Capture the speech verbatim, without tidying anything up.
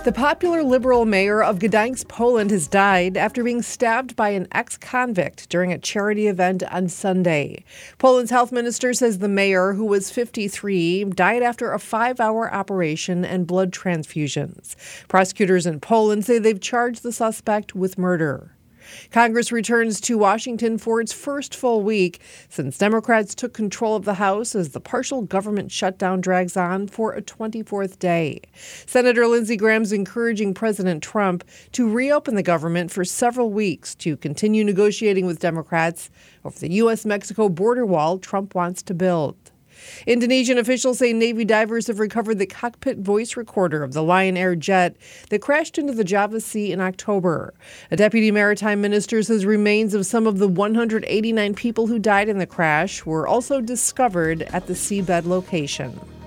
The popular liberal mayor of Gdańsk, Poland, has died after being stabbed by an ex-convict during a charity event on Sunday. Poland's health minister says the mayor, who was fifty-three, died after a five-hour operation and blood transfusions. Prosecutors in Poland say they've charged the suspect with murder. Congress returns to Washington for its first full week since Democrats took control of the House as the partial government shutdown drags on for a twenty-fourth day. Senator Lindsey Graham's encouraging President Trump to reopen the government for several weeks to continue negotiating with Democrats over the U S Mexico border wall Trump wants to build. Indonesian officials say Navy divers have recovered the cockpit voice recorder of the Lion Air jet that crashed into the Java Sea in October. A deputy maritime minister says remains of some of the one hundred eighty-nine people who died in the crash were also discovered at the seabed location.